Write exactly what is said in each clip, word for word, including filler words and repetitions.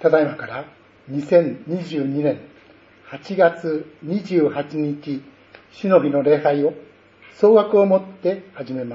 ただいまからにせんにじゅうにねんはちがつにじゅうはちにち主の日の礼拝を総額をもって始めます。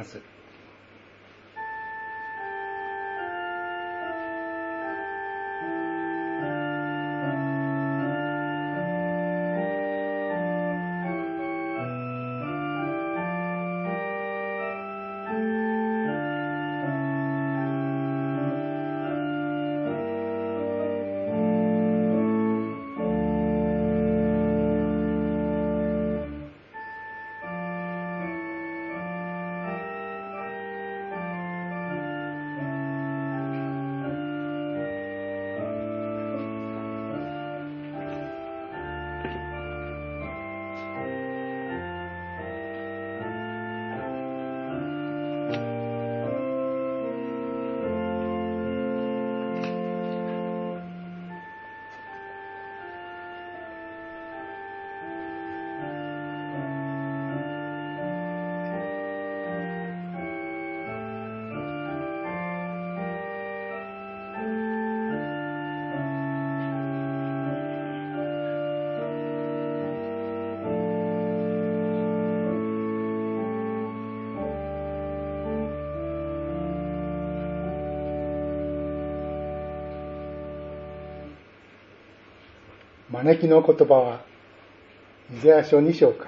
招きの言葉はイザヤ書にしょうから。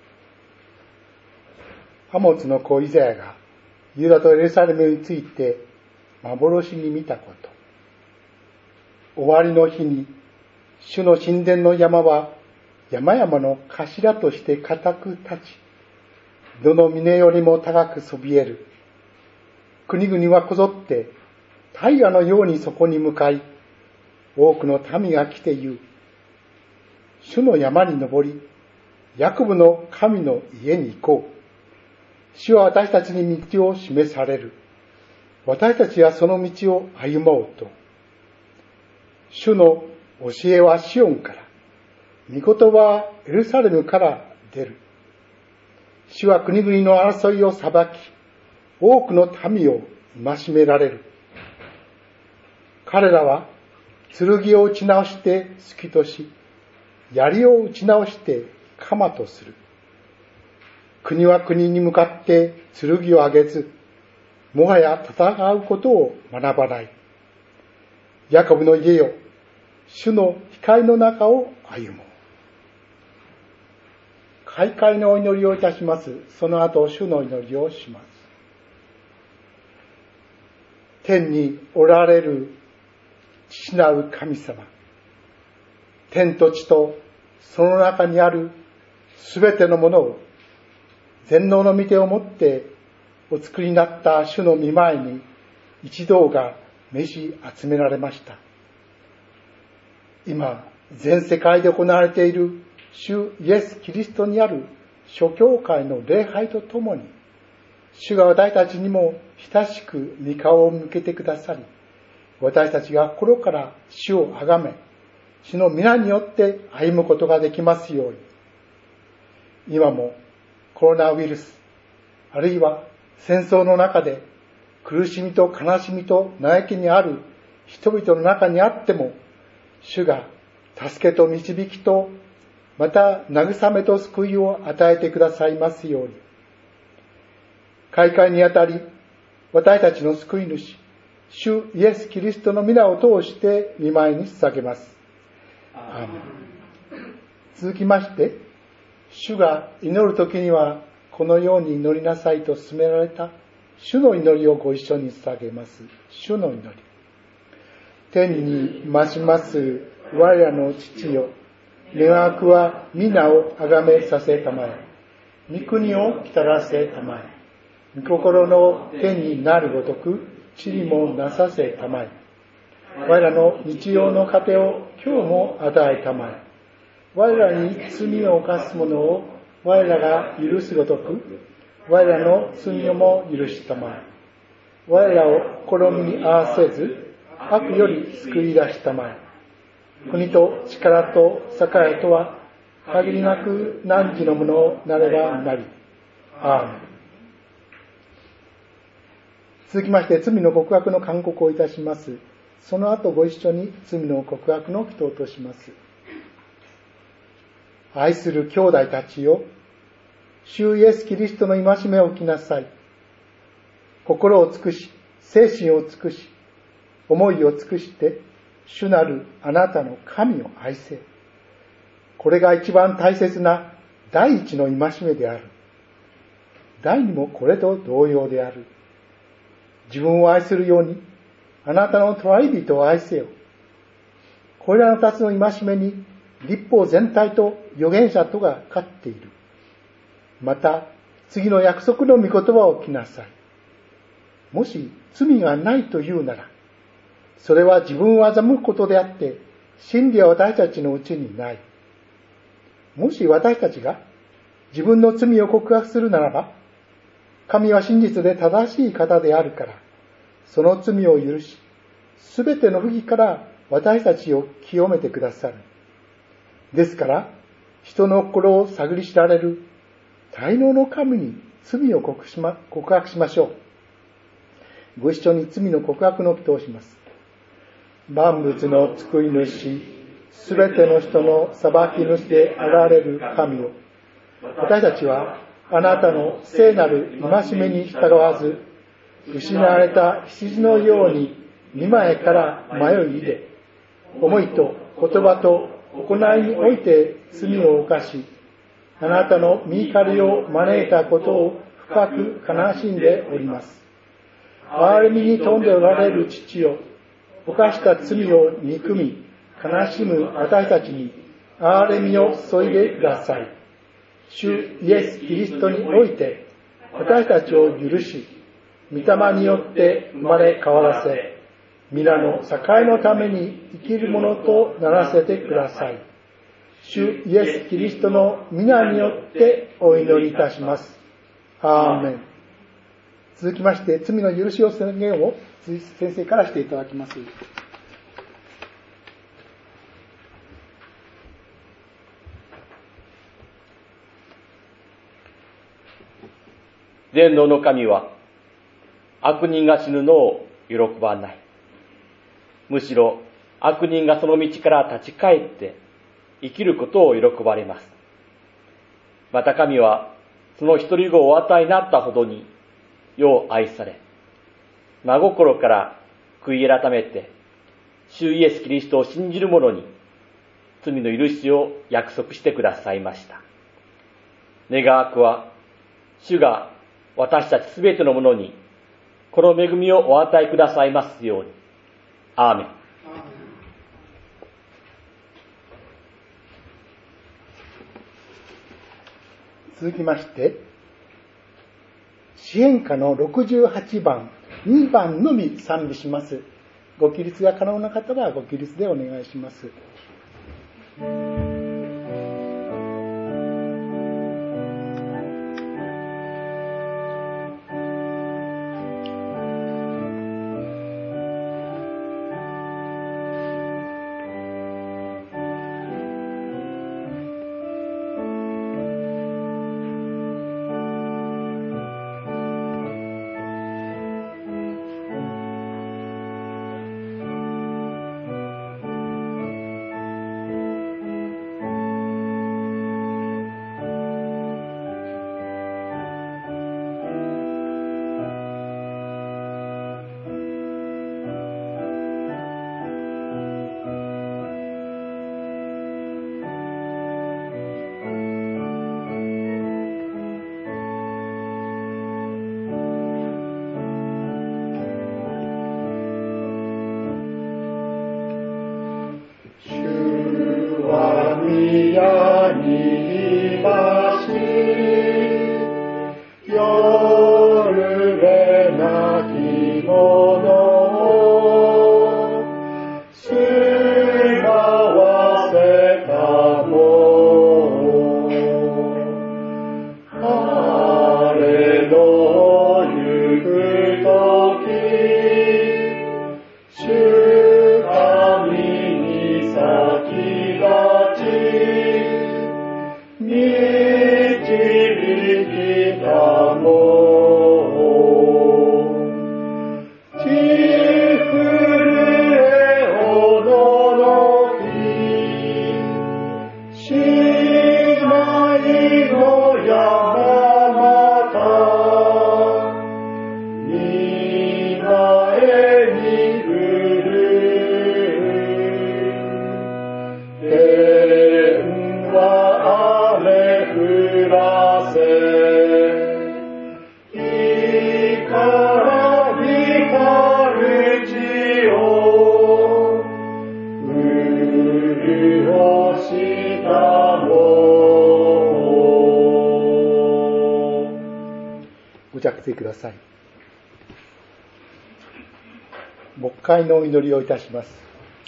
アモツの子イザヤがユダとエルサレムについて幻に見たこと。終わりの日に主の神殿の山は山々の頭として固く立ち、どの峰よりも高くそびえる。国々はこぞって大河のようにそこに向かい、多くの民が来て言う。主の山に登り、ヤコブの神の家に行こう。主は私たちに道を示される。私たちはその道を歩もうと。主の教えはシオンから、御言葉はエルサレムから出る。主は国々の争いを裁き、多くの民を戒められる。彼らは剣を打ち直して突きとし、槍を打ち直して鎌とする。国は国に向かって剣を上げず、もはや戦うことを学ばない。ヤコブの家よ、主の光の中を歩もう。開会のお祈りをいたします。その後、主の祈りをします。天におられる父なる神様。天と地とその中にあるすべてのものを全能の御手をもってお作りになった主の御前に一同が召し集められました。今、全世界で行われている主イエス・キリストにある諸教会の礼拝とともに、主が私たちにも親しく御顔を向けてくださり、私たちが心から主をあがめ、主の皆によって歩むことができますように。今もコロナウイルス、あるいは戦争の中で苦しみと悲しみと嘆きにある人々の中にあっても、主が助けと導きと、また慰めと救いを与えてくださいますように。開会にあたり、私たちの救い主、主イエス・キリストの皆を通して御前に捧げます。アーメン。続きまして、主が祈るときにはこのように祈りなさいと勧められた主の祈りをご一緒に捧げます。主の祈り。天に増します我らの父よ、願わくは皆をあがめさせたまえ、御国を来たらせたまえ、御心の天になるごとく地にもなさせたまえ。我らの日曜の糧を今日も与えたまえ。我らに罪を犯す者を我らが許すごとく、我らの罪をも許したまえ。我らを試みに合わせず、悪より救い出したまえ。国と力と栄とは限りなく汝のものをなればなり。アーメン。続きまして罪の告白の勧告をいたします。 その後ご一緒に罪の告白の祈祷とします。愛する兄弟たちよ、主イエス・キリストの戒めを受けなさい。心を尽くし、精神を尽くし、思いを尽くして、主なるあなたの神を愛せ。これが一番大切な第一の戒めである。第二もこれと同様である。自分を愛するように、あなたの隣人を愛せよ。これらの二つの戒めに、律法全体と預言者とが勝っている。また、次の約束の御言葉を聞きなさい。もし罪がないというなら、それは自分を欺くことであって、真理は私たちのうちにない。もし私たちが自分の罪を告白するならば、神は真実で正しい方であるから、その罪を許し、すべての不義から私たちを清めてくださる。ですから、人の心を探り知られる大能の神に罪を告白しま、告白しましょう。ご一緒に罪の告白の祈祷をします。万物の救い主、すべての人の裁き主であられる神よ。私たちはあなたの聖なる戒めに従わず、失われた羊のように御前から迷い出、思いと言葉と行いにおいて罪を犯し、あなたの御怒りを招いたことを深く悲しんでおります。憐れみに富んでおられる父よ、犯した罪を憎み、悲しむ私たちに憐れみを注いでください。主イエス・キリストにおいて、私たちを許し、御霊によって生まれ変わらせ、皆の栄のために生きるものとならせてください。主イエス・キリストの皆によってお祈りいたします。アーメン。続きまして、罪の許しを宣言を先生からしていただきます。 全能の神は、悪人が死ぬのを喜ばない。むしろ、悪人がその道から立ち返って生きることを喜ばれます。また神は、その一人子をお与えになったほどに、世を愛され、真心から悔い改めて、主イエス・キリストを信じる者に、罪の許しを約束してくださいました。願わくは、主が私たちすべての者に、この恵みをお与えくださいますように。アーメン。 続きまして、詩編歌のろくじゅうはちばん、にばんのみ賛美します。ご起立が可能な方はご起立でお願いします。 ださい。牧会のお祈りをいたします。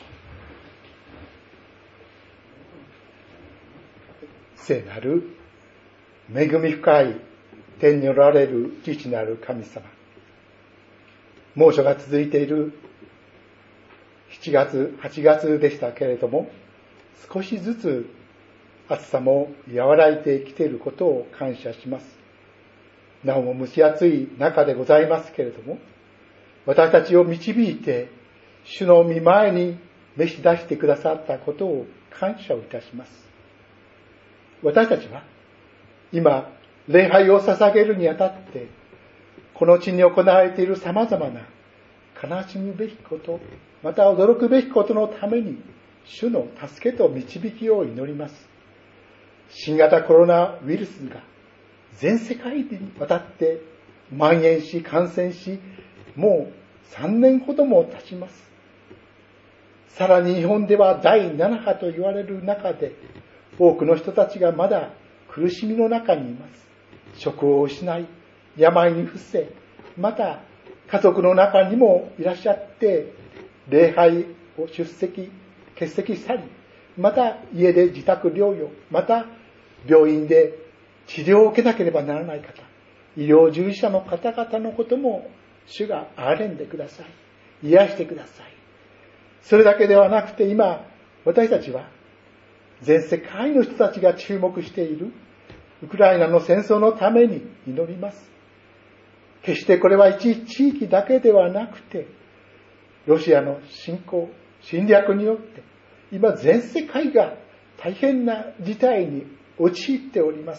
聖なる恵み深い天におられる父なる神様、猛暑が続いているしちがつ、はちがつでしたけれども、少しずつ暑さも和らいできていることを感謝します。なおも蒸し暑い中でございますけれども、私たちを導いて主の御前に召し出してくださったことを感謝をいたします。私たちは今礼拝を捧げるにあたって、この地に行われている様々な悲しむべきこと、また驚くべきことのために主の助けと導きを祈ります。新型コロナウイルスが全世界にわたって蔓延し感染し、もうさんねんほども経ちます。さらに日本ではだいなな波と言われる中で、多くの人たちがまだ苦しみの中にいます。職を失い、病に伏せ、また家族の中にもいらっしゃって、礼拝を出席、欠席したり、また家で自宅療養、また病院で治療を受けなければならない方、医療従事者の方々のことも主が憐れんでください。癒してください。それだけではなくて、今私たちは全世界の人たちが注目しているウクライナの戦争のために祈ります。決してこれは一地域だけではなくて、ロシアの侵攻、侵略によって今全世界が大変な事態に陥っております。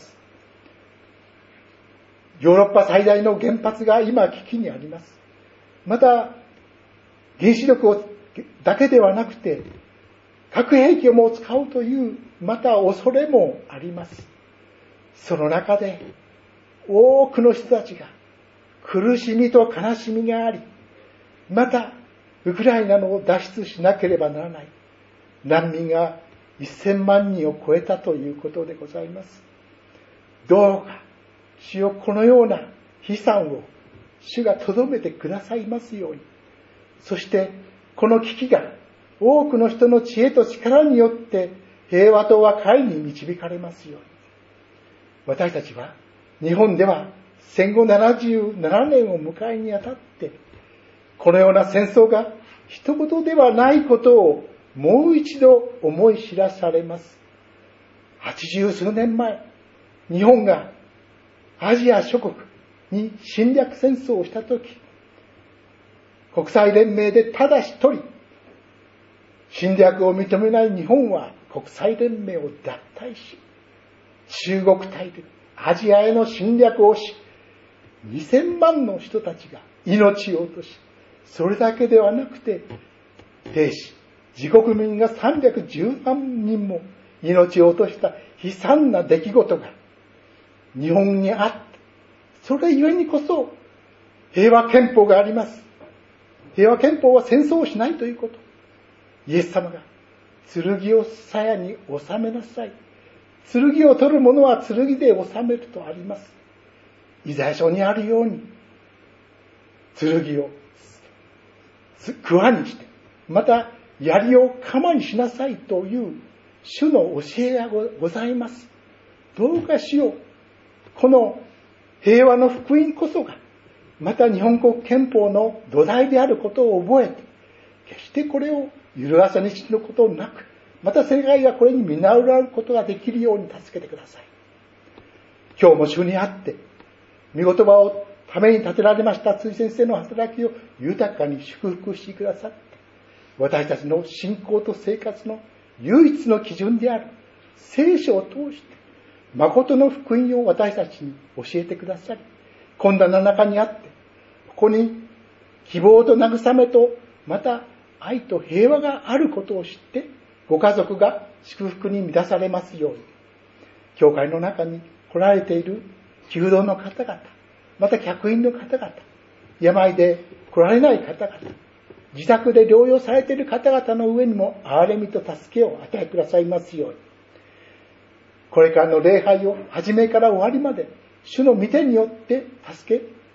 ヨーロッパ最大の原発が今危機にあります。また原子力をだけではなくて核兵器をも使うというまた恐れもあります。その中で多くの人たちが苦しみと悲しみがあり、またウクライナの脱出しなければならない難民がせんまんにんを超えたということでございます。どうか主よ、このような悲惨を主がとどめてくださいますように、そしてこの危機が多くの人の知恵と力によって平和と和解に導かれますように。私たちは日本では戦後ななじゅうななねんを迎えにあたって、このような戦争が一言ではないことをもう一度思い知らされます。八十数年前、日本がアジア諸国に侵略戦争をしたとき、国際連盟でただ一人、侵略を認めない日本は国際連盟を脱退し、中国大陸、アジアへの侵略をし、にせんまんの人たちが命を落とし、それだけではなくて、兵士、自国民がさんびゃくじゅうまんにんも命を落とした悲惨な出来事が日本にあって、それゆえにこそ平和憲法があります。平和憲法は戦争をしないということ。イエス様が剣を鞘に収めなさい。剣を取る者は剣で収めるとあります。イザヤ書にあるように、剣を桑にして、また槍を鎌にしなさいという主の教えがございます。どうかしよう。この平和の福音こそが、また日本国憲法の土台であることを覚えて、決してこれを揺るがさにしぬことなく、また世界がこれに見習うことができるように助けてください。今日も主にあって、御言葉をために立てられました辻先生の働きを豊かに祝福してくださって、私たちの信仰と生活の唯一の基準である聖書を通して、誠の福音を私たちに教えてくださり、困難な中にあって、ここに希望と慰めと、また愛と平和があることを知って、ご家族が祝福に満たされますように。教会の中に来られている求道の方々、また客員の方々、病で来られない方々、自宅で療養されている方々の上にも憐れみと助けを与えくださいますように。これからの礼拝を始めから終わりまで主の御手によって助け、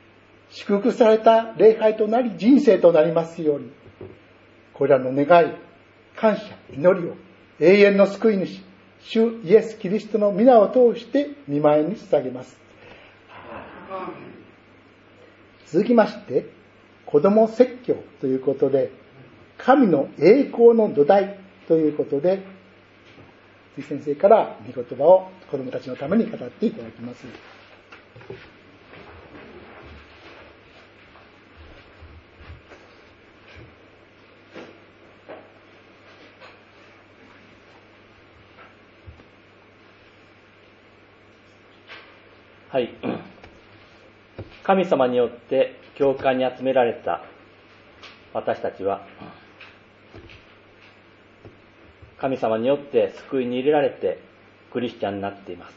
祝福された礼拝となり人生となりますように、これらの願い、感謝、祈りを永遠の救い主、主イエス・キリストの皆を通して御前に捧げます。続きまして、子供説教ということで、神の栄光の土台ということで、辻先生から御言葉を子供たちのために語っていただきます。 はい。神様によって教会に集められた私たちは、神様によって救いに入れられてクリスチャンになっています。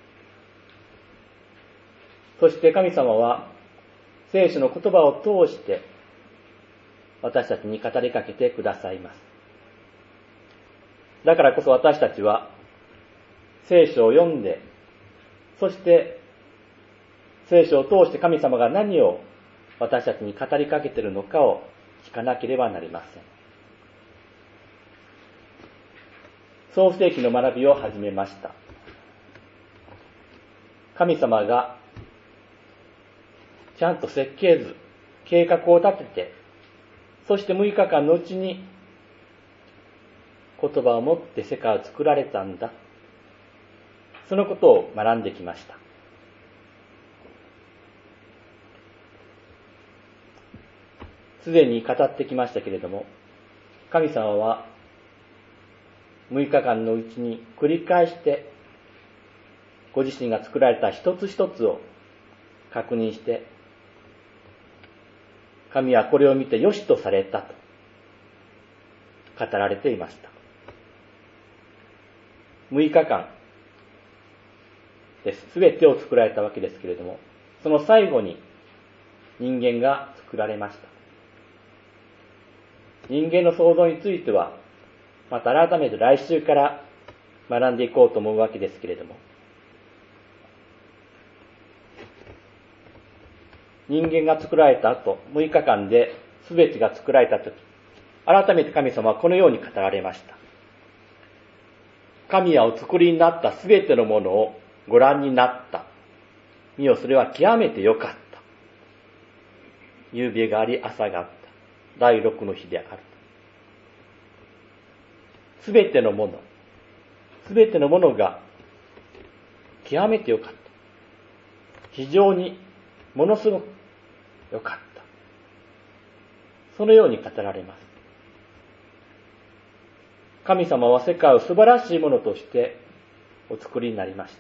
そして神様は聖書の言葉を通して私たちに語りかけてくださいます。だからこそ私たちは聖書を読んで、そして聖書を通して神様が何を私たちに語りかけているのかを聞かなければなりません。創世記の学びを始めました。神様がちゃんと設計図、計画を立てて、そしてむいかかんのうちに言葉を持って世界を作られたんだ。そのことを学んできました。すでに語ってきましたけれども、神様はむいかかんのうちに繰り返してご自身が作られた一つ一つを確認して、神はこれを見て良しとされたと語られていました。むいかかんです。すべてを作られたわけですけれども、その最後に人間が作られました。人間の創造については、また改めて来週から学んでいこうと思うわけですけれども、人間が作られた後、むいかかんで全てが作られたとき、改めて神様はこのように語られました。神はお作りになった全てのものをご覧になった。見よ、それは極めて良かった。夕べがあり朝があった。第六の日である。すべてのもの、すべてのものが極めて良かった。非常にものすごく良かった。そのように語られます。神様は世界を素晴らしいものとしてお作りになりました。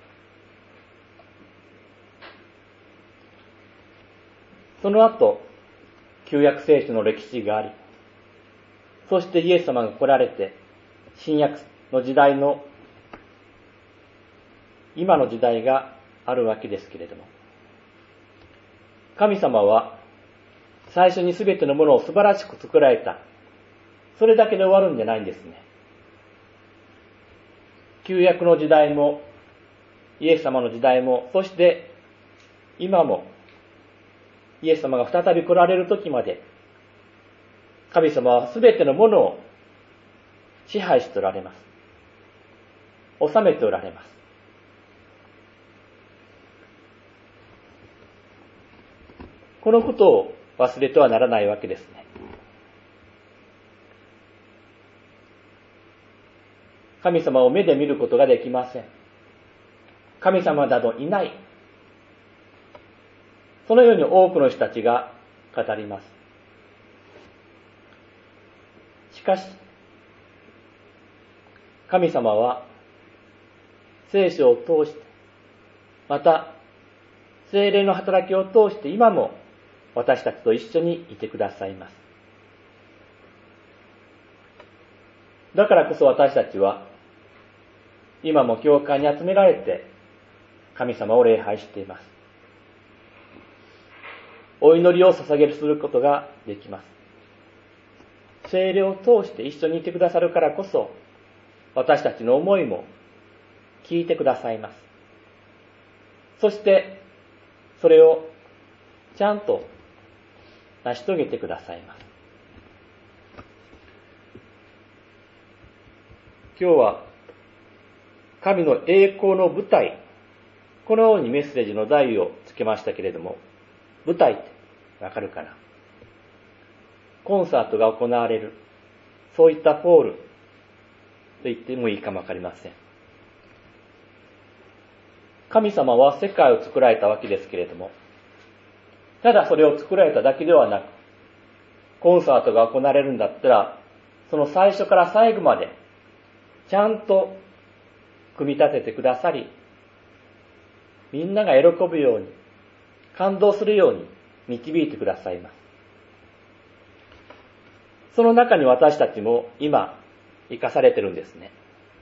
その後、旧約聖書の歴史があり、そしてイエス様が来られて、新約の時代の、今の時代があるわけですけれども、神様は最初に全てのものを素晴らしく作られた。それだけで終わるんじゃないんですね。旧約の時代も、イエス様の時代も、そして今も、イエス様が再び来られる時まで、神様はすべてのものを支配しておられます。治めておられます。このことを忘れてはならないわけですね。神様を目で見ることができません。神様などいない。そのように多くの人たちが語ります。しかし、神様は聖書を通して、また聖霊の働きを通して今も私たちと一緒にいてくださいます。だからこそ私たちは今も教会に集められて神様を礼拝しています。お祈りを捧げるすることができます。聖霊を通して一緒にいてくださるからこそ、私たちの思いも聞いてくださいます。そして、それをちゃんと成し遂げてくださいます。今日は神の栄光の舞台、このようにメッセージの題をつけましたけれども、舞台ってわかるかな？コンサートが行われる、そういったホールと言ってもいいかもわかりません。神様は世界を作られたわけですけれども、ただそれを作られただけではなく、コンサートが行われるんだったら、その最初から最後までちゃんと組み立ててくださり、みんなが喜ぶように、感動するように導いてくださいます。その中に私たちも今生かされてるんですね。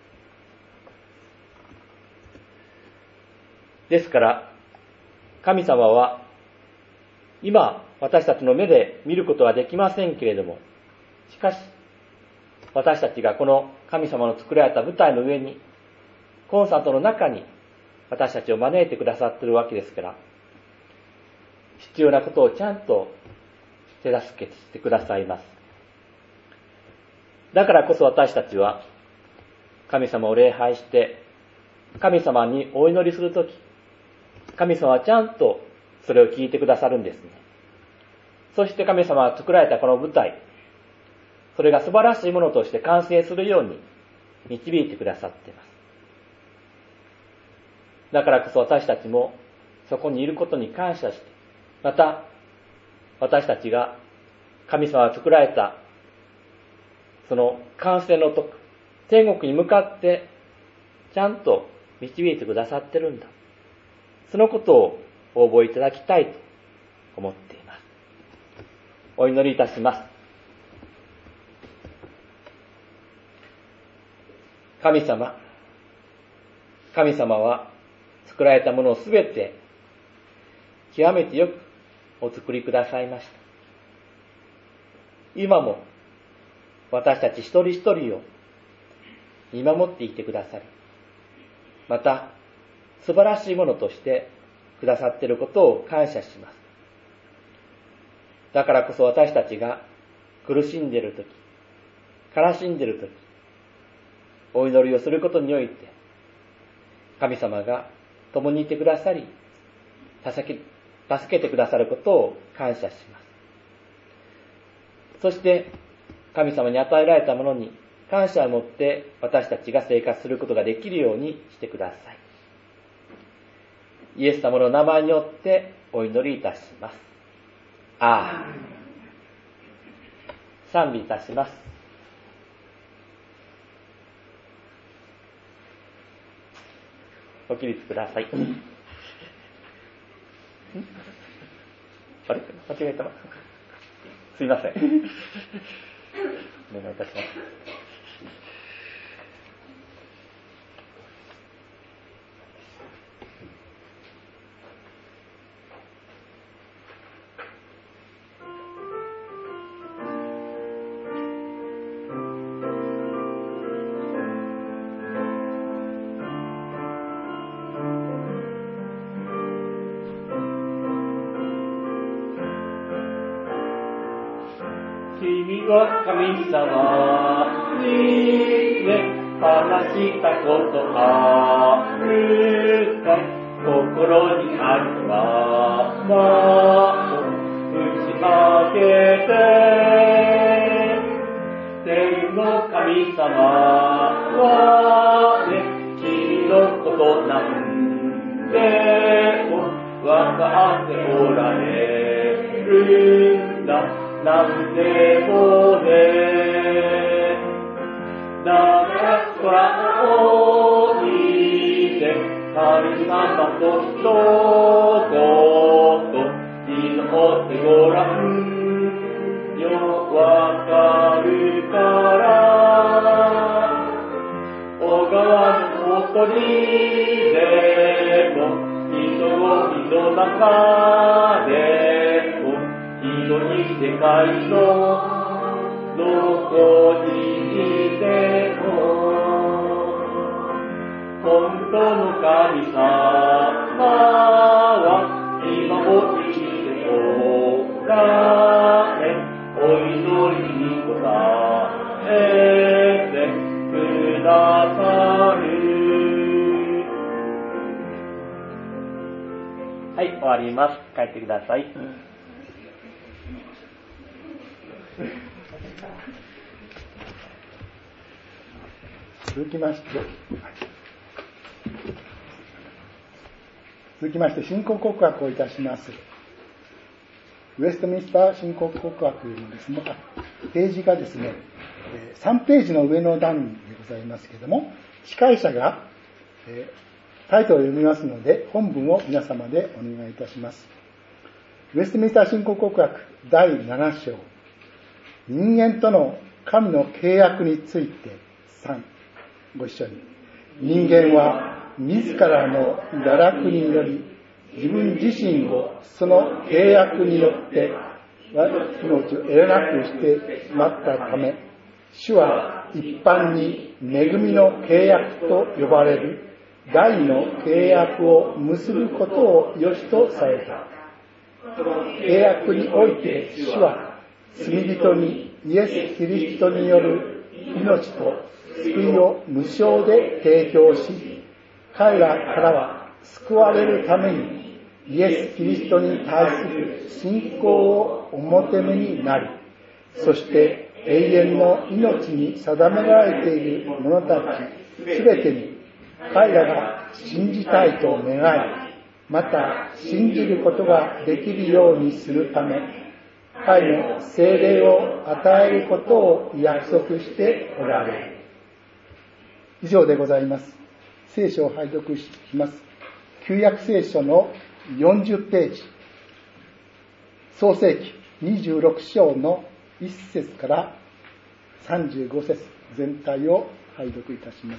ですから神様は今私たちの目で見ることはできませんけれども、しかし私たちがこの神様の作られた舞台の上に、コンサートの中に私たちを招いてくださっているわけですから、必要なことをちゃんと手助けしてくださいます。だからこそ私たちは神様を礼拝して神様にお祈りするとき、神様はちゃんとそれを聞いてくださるんですね。そして神様が作られたこの舞台、それが素晴らしいものとして完成するように導いてくださっています。だからこそ私たちもそこにいることに感謝して、また私たちが神様が作られたその完成のとこ、天国に向かってちゃんと導いてくださってるんだ、そのことをお覚えいただきたいと思っています。お祈りいたします。神様、神様は作られたものをすべて極めてよくお作りくださいました。今も私たち一人一人を見守っていてくださり、また素晴らしいものとしてくださっていることを感謝します。だからこそ私たちが苦しんでいるとき、悲しんでいるとき、お祈りをすることにおいて、神様が共にいてくださり、助け、助けてくださることを感謝します。そして、神様に与えられたものに感謝を持って私たちが生活することができるようにしてください。イエス様の名前によってお祈りいたします。アーメン。賛美いたします。ご起立ください。あれ間違えた。すいません。お願いいたします。君は神様に話したことあるかい？心にあるままを打ち明けて、天の神様はね、君のことなんでもわかっておられるんだ。なんでもね、だから空を見て神様と一言祈ってごらんよ、わかるから。小川のほとりでも人混みの中でも広い世界のどこにいても、本当の神様は今も生きておくださる。はい、終わります。帰ってください。 続きまして、続きまして信仰告白をいたします。ウェストミンスター信仰告白のですね、ページがですね、さんページの上の段でございますけれども、司会者がタイトルを読みますので、本文を皆様でお願いいたします。ウェストミンスター信仰告白だいなな章、人間との神の契約についてさん、ご一緒に。人間は自らの堕落により自分自身をその契約によって命を得らなくしてしまったため、主は一般に恵みの契約と呼ばれる第の契約を結ぶことを良しとされた。契約において主は罪人にイエス・キリストによる命と救いを無償で提供し、彼らからは救われるためにイエス・キリストに対する信仰をお求めになり、そして永遠の命に定められている者たちすべてに彼らが信じたいと願い、また信じることができるようにするため、彼の聖霊を与えることを約束しておられる。以上でございます。聖書を拝読します。旧約聖書のよんじゅうページ、創世記にじゅうろく章のいち節からさんじゅうご節全体を拝読いたします。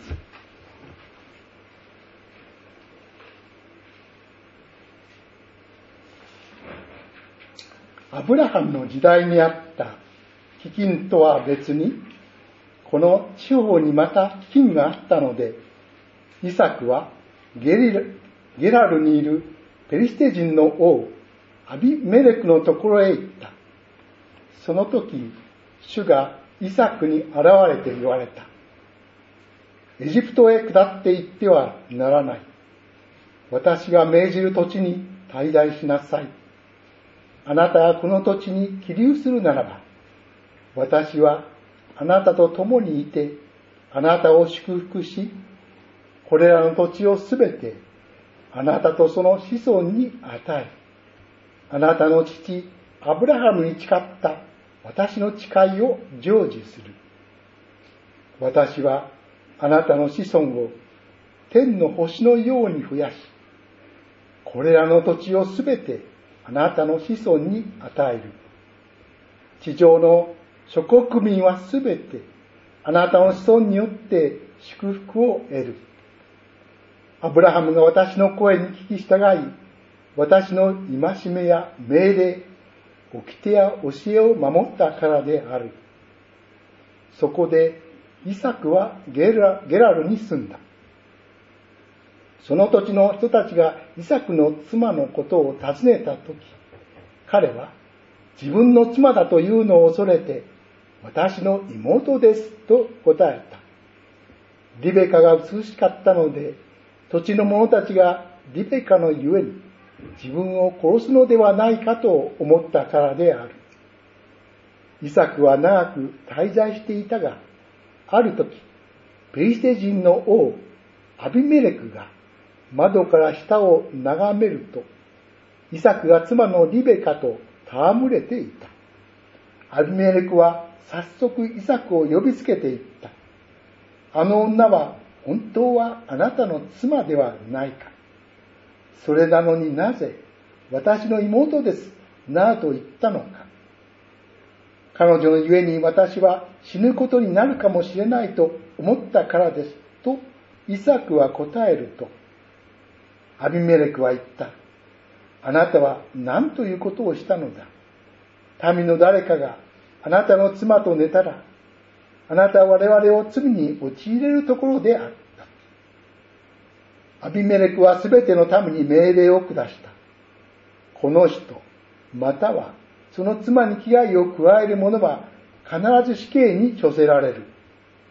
アブラハムの時代にあった飢饉とは別に、この地方にまた飢饉があったので、イサクはゲリラ、ゲラルにいるペリシテ人の王アビメレクのところへ行った。その時、主がイサクに現れて言われた。エジプトへ下って行ってはならない。私が命じる土地に滞在しなさい。あなたがこの土地に起立するならば、私はあなたと共にいて、あなたを祝福し、これらの土地をすべてあなたとその子孫に与え、あなたの父アブラハムに誓った私の誓いを成就する。私はあなたの子孫を天の星のように増やし、これらの土地をすべてあなたの子孫に与える。地上の諸国民はすべてあなたの子孫によって祝福を得る。アブラハムが私の声に聞き従い、私の戒めや命令、掟や教えを守ったからである。そこでイサクはゲラ、ゲラルに住んだ。その土地の人たちがイサクの妻のことを尋ねたとき、彼は自分の妻だというのを恐れて、私の妹ですと答えた。リベカが美しかったので、土地の者たちがリベカのゆえに自分を殺すのではないかと思ったからである。イサクは長く滞在していたが、ある時、ペリシテ人の王アビメレクが窓から下を眺めると、イサクが妻のリベカと戯れていた。アビメレクは早速イサクを呼びつけていった。あの女は本当はあなたの妻ではないか。それなのになぜ私の妹ですなどと言ったのか。彼女のゆえに私は死ぬことになるかもしれないと思ったからですとイサクは答えると、アビメレクは言った。あなたは何ということをしたのだ。民の誰かがあなたの妻と寝たら、あなたは我々を罪に陥れるところであった。アビメレクはすべての民に命令を下した。この人、またはその妻に危害を加える者は必ず死刑に処せられる。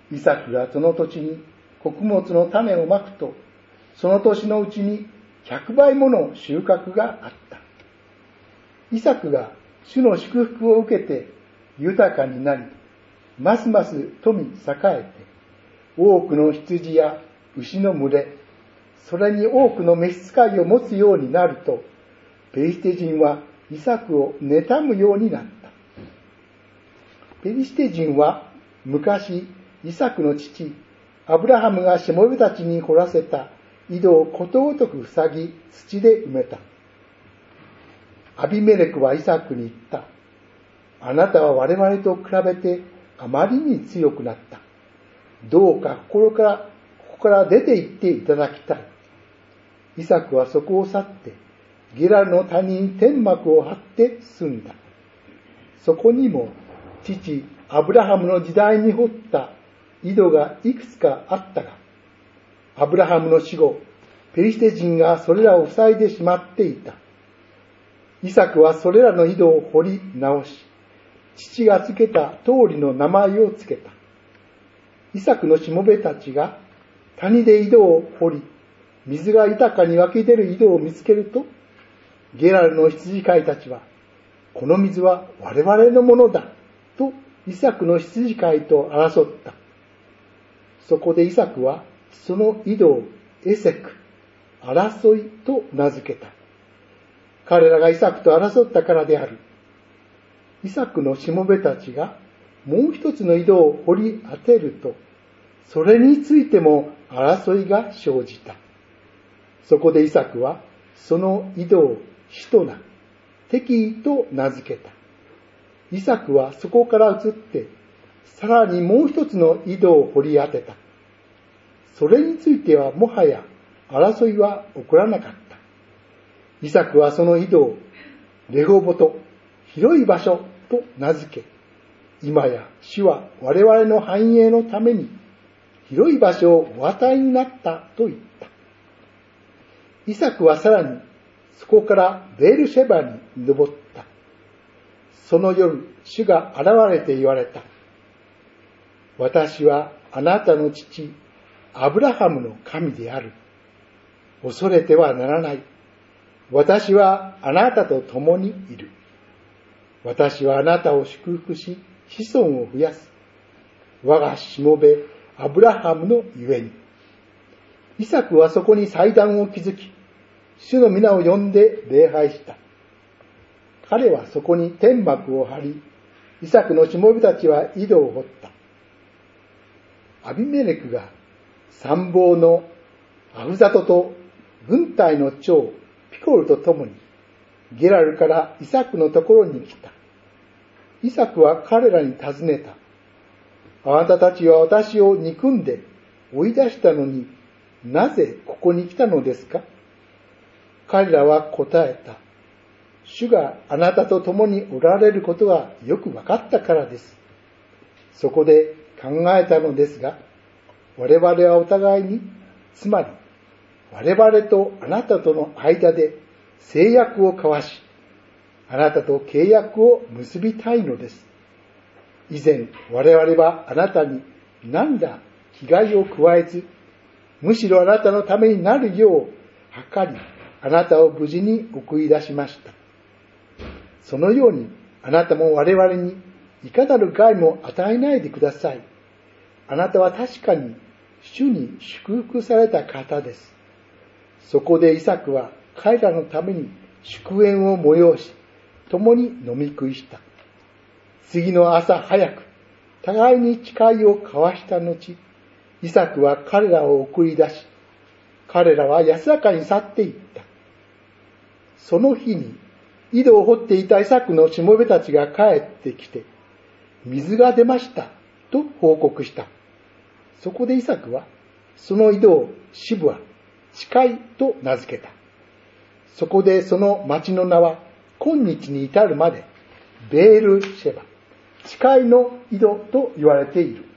イサクがその土地に穀物の種をまくと、その年のうちにひゃくばいもの収穫があった。イサクが主の祝福を受けて豊かになり、ますます富栄えて、多くの羊や牛の群れ、それに多くの召使いを持つようになると、ペリシテ人はイサクを妬むようになった。ペリシテ人は昔、イサクの父、アブラハムがしもべたちに掘らせた井戸をことごとく塞ぎ、土で埋めた。アビメレクはイサクに言った。あなたは我々と比べてあまりに強くなった。どうか心から、ここから出て行っていただきたい。イサクはそこを去って、ゲラルの谷に天幕を張って住んだ。そこにも、父アブラハムの時代に掘った井戸がいくつかあったが、アブラハムの死後、ペリシテ人がそれらを塞いでしまっていた。イサクはそれらの井戸を掘り直し、父がつけた通りの名前をつけた。イサクのしもべたちが谷で井戸を掘り、水が豊かに湧き出る井戸を見つけると、ゲラルの羊飼いたちは、この水は我々のものだ、とイサクの羊飼いと争った。そこでイサクはその井戸をエセク、争いと名付けた。彼らがイサクと争ったからである。イサクのしもべたちがもう一つの井戸を掘り当てると、それについても争いが生じた。そこでイサクはその井戸をシトナ、敵意と名付けた。イサクはそこから移って、さらにもう一つの井戸を掘り当てた。それについてはもはや争いは起こらなかった。イサクはその井戸をレホボト、広い場所と名付け、今や主は我々の繁栄のために広い場所をお与えになったと言った。イサクはさらにそこからベールシェバに登った。その夜、主が現れて言われた。私はあなたの父、アブラハムの神である。恐れてはならない。私はあなたと共にいる。私はあなたを祝福し、子孫を増やす。我がしもべ、アブラハムのゆえに。イサクはそこに祭壇を築き、主の皆を呼んで礼拝した。彼はそこに天幕を張り、イサクのしもべたちは井戸を掘った。アビメレクが参謀のアフザトと軍隊の長ピコルと共にゲラルからイサクのところに来た。イサクは彼らに尋ねた。あなたたちは私を憎んで追い出したのに、なぜここに来たのですか？彼らは答えた。主があなたと共におられることがよく分かったからです。そこで考えたのですが、我々はお互いに、つまり我々とあなたとの間で誓約を交わし、あなたと契約を結びたいのです。以前我々はあなたに何ら危害を加えず、むしろあなたのためになるよう図り、あなたを無事に送り出しました。そのようにあなたも我々にいかなる害も与えないでください。あなたは確かに主に祝福された方です。そこでイサクは彼らのために祝宴を催し、共に飲み食いした。次の朝早く、互いに誓いを交わした後、イサクは彼らを送り出し、彼らは安らかに去っていった。その日に、井戸を掘っていたイサクのしもべたちが帰ってきて、水が出ましたと報告した。そこでイサクは、その井戸をシブア、誓いと名付けた。そこでその町の名は、今日に至るまで、ベールシェバ、誓いの井戸と言われている。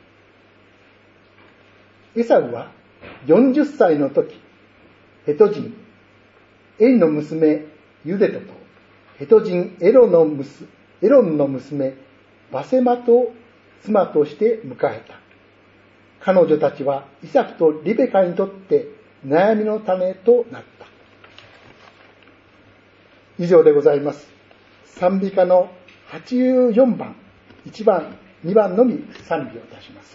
エサウはよんじゅっさいの時、ヘト人、エイの娘ユデトと、ヘト人エロの娘、エロンの娘バセマトを妻として迎えた。 彼女たちはイサクとリベカにとって悩みの種となった。以上でございます。賛美歌のはちじゅうよんばん、いちばん、にばんのみ賛美をいたします。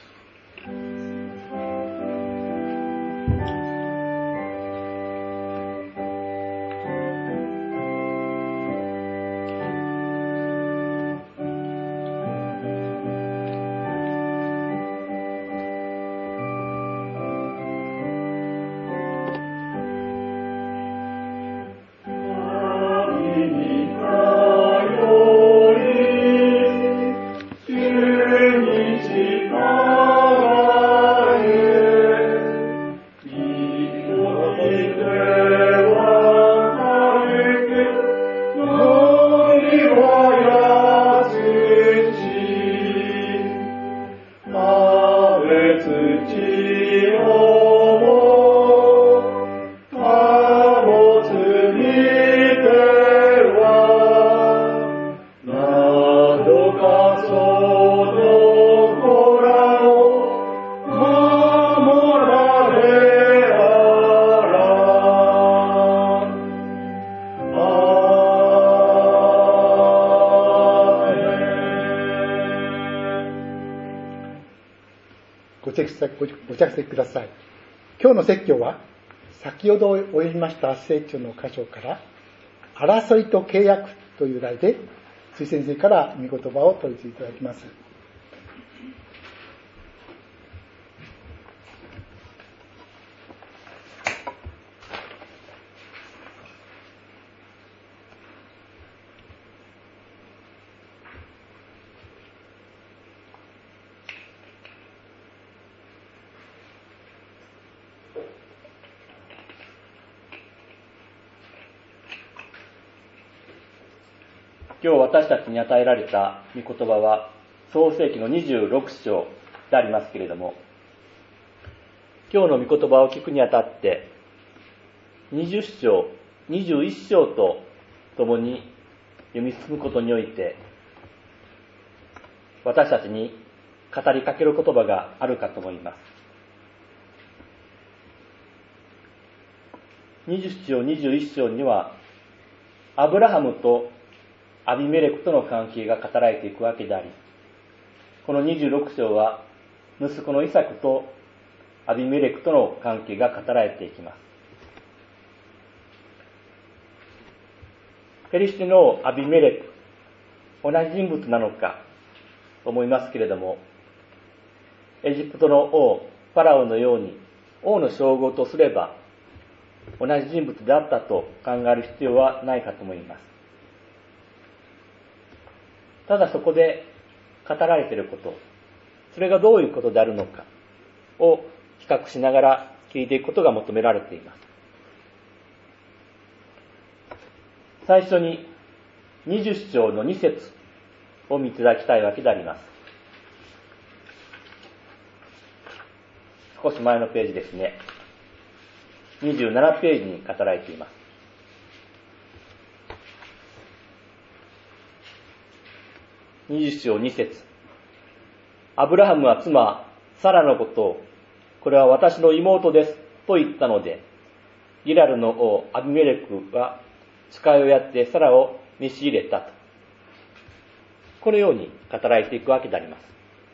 ご着席ください。今日の説教は先ほどお読みました聖書の箇所から争いと契約という題で辻先生から御言葉を説いていただきます。 今日私たちに与えられた御言葉は創世記のにじゅうろく章でありますけれども、今日の御言葉を聞くにあたってにじゅう章、にじゅういち章とともに読み進むことにおいて私たちに語りかける言葉があるかと思います。にじゅう章、にじゅういち章にはアブラハムとアビメレクとの関係が語られていくわけであり、このにじゅうろく章は息子のイサクとアビメレクとの関係が語られていきます。ペリシテのアビメレク、同じ人物なのかと思いますけれども、エジプトの王パラオのように王の称号とすれば同じ人物であったと考える必要はないかと思います。ただそこで語られていること、それがどういうことであるのかを比較しながら聞いていくことが求められています。最初ににじゅう章のに節を見ていただきたいわけであります。少し前のページですね。にじゅうななページに語られています。にじゅう章に節、アブラハムは妻サラのことを、これは私の妹ですと言ったので、ギラルの王アビメレクは使いをやってサラを召し入れたと、このように語られていくわけであります。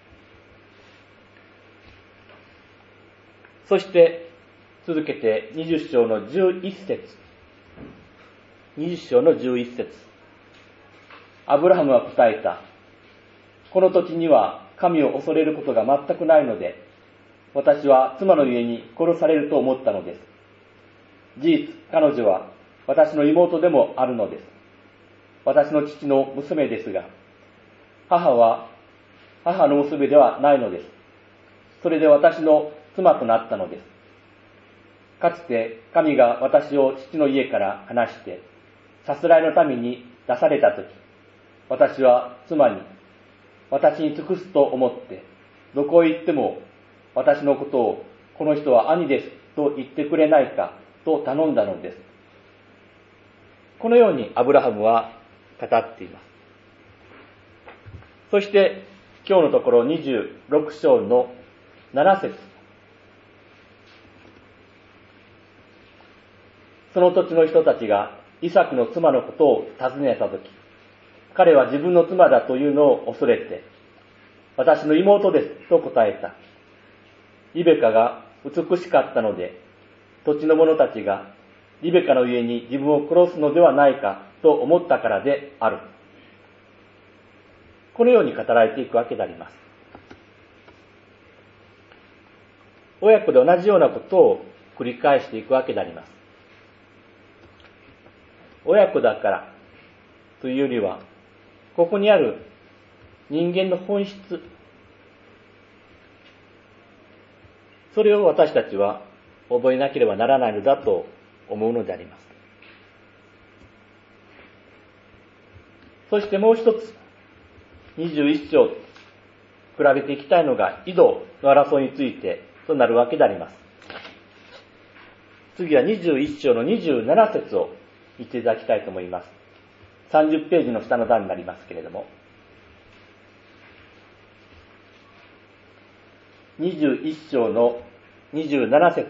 そして続けてにじゅう章のじゅういち節、にじゅう章のじゅういち節、アブラハムは答えた。この土地には神を恐れることが全くないので、私は妻の家に殺されると思ったのです。事実、彼女は私の妹でもあるのです。私の父の娘ですが、母は母の娘ではないのです。それで私の妻となったのです。かつて神が私を父の家から離して、さすらいのために出されたとき、私は妻に、私に尽くすと思って、どこへ行っても私のことを、この人は兄ですと言ってくれないかと頼んだのです。このようにアブラハムは語っています。そして今日のところにじゅうろく章のなな節。その土地の人たちがイサクの妻のことを尋ねたとき、彼は自分の妻だというのを恐れて、私の妹ですと答えた。リベカが美しかったので、土地の者たちがリベカの家に自分を殺すのではないかと思ったからである。このように語られていくわけであります。親子で同じようなことを繰り返していくわけであります。親子だからというよりは、ここにある人間の本質、それを私たちは覚えなければならないのだと思うのであります。そしてもう一つ、にじゅういっ章比べていきたいのが、井戸の争いについてとなるわけであります。次はにじゅういっ章のにじゅうなな節を見ていただきたいと思います。さんじゅっページの下の段になりますけれども、にじゅういっ章のにじゅうなな節。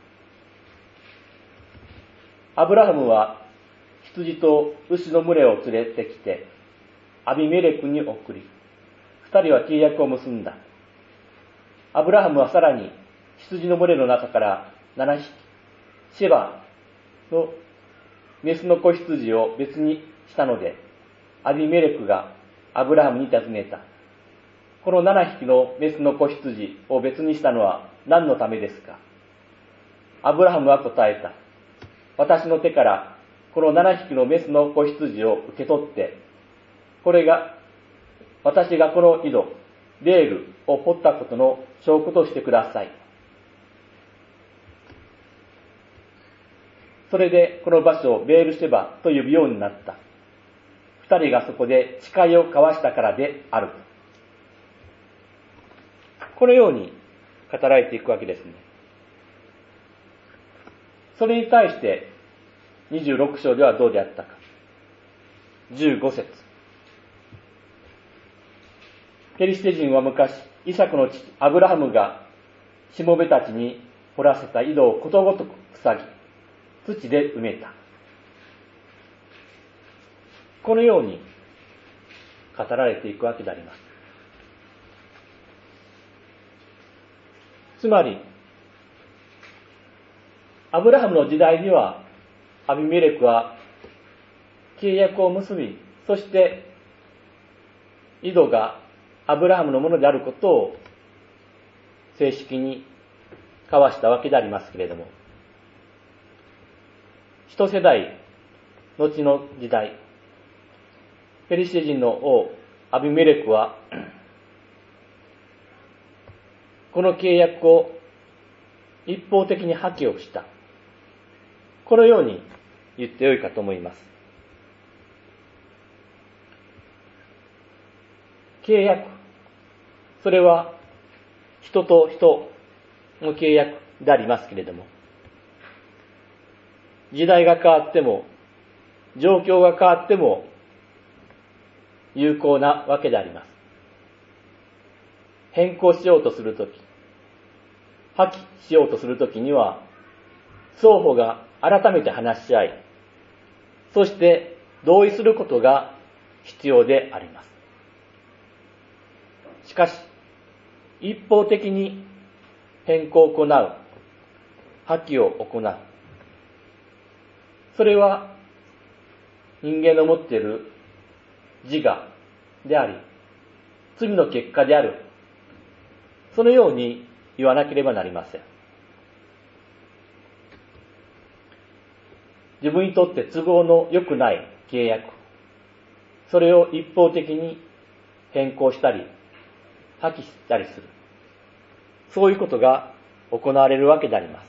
アブラハムは羊と牛の群れを連れてきてアビメレクに送り、二人は契約を結んだ。アブラハムはさらに羊の群れの中から七匹、シェバのメスの子羊を別にしたので、アビメレクがアブラハムに尋ねた。この七匹のメスの子羊を別にしたのは何のためですか？アブラハムは答えた。私の手からこの七匹のメスの子羊を受け取って、これが私がこの井戸、ベールを掘ったことの証拠としてください。それでこの場所をベールシェバと呼ぶようになった。二人がそこで誓いを交わしたからである。このように語られていくわけですね。それに対してにじゅうろく章ではどうであったか。じゅうご節。ペリシテ人は昔、イサクの父アブラハムがしもべたちに掘らせた井戸をことごとく塞ぎ、土で埋めた。このように語られていくわけであります。つまり、アブラハムの時代にはアビメレクは契約を結び、そして井戸がアブラハムのものであることを正式に交わしたわけでありますけれども、一世代後の時代、ペリシテ人の王アビメレクはこの契約を一方的に破棄をした。このように言ってよいかと思います。契約、それは人と人の契約でありますけれども、時代が変わっても状況が変わっても有効なわけであります。変更しようとするとき、破棄しようとするときには双方が改めて話し合い、そして同意することが必要であります。しかし、一方的に変更を行う、破棄を行う。それは人間の持っている自我であり、罪の結果である。そのように言わなければなりません。自分にとって都合の良くない契約、それを一方的に変更したり、破棄したりする。そういうことが行われるわけであります。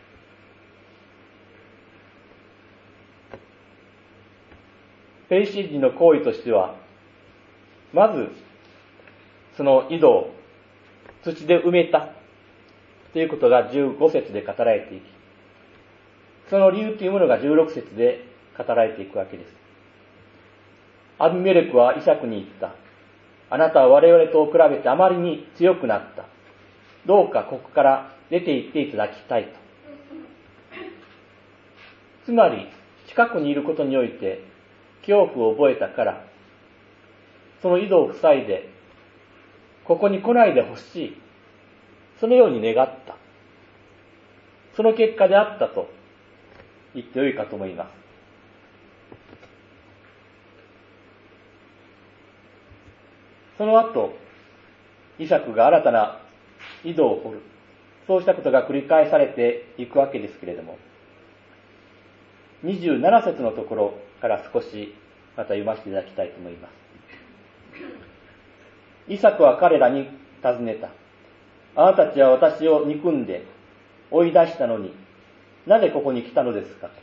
ペリシテ人の行為としては、まず、その井戸を土で埋めたということがじゅうご節で語られていき、その理由というものがじゅうろく節で語られていくわけです。アビメレクはイサクに言った。あなたは我々と比べてあまりに強くなった。 どうかここから出て行っていただきたいと。つまり、近くにいることにおいて恐怖を覚えたから、その井戸を塞いで、ここに来ないでほしい。そのように願った。その結果であったと言ってよいかと思います。その後、イサクが新たな井戸を掘る。そうしたことが繰り返されていくわけですけれども、にじゅうなな節のところから少しまた読ませていただきたいと思います。イサクは彼らに尋ねた。あなたたちは私を憎んで追い出したのに、なぜここに来たのですかと。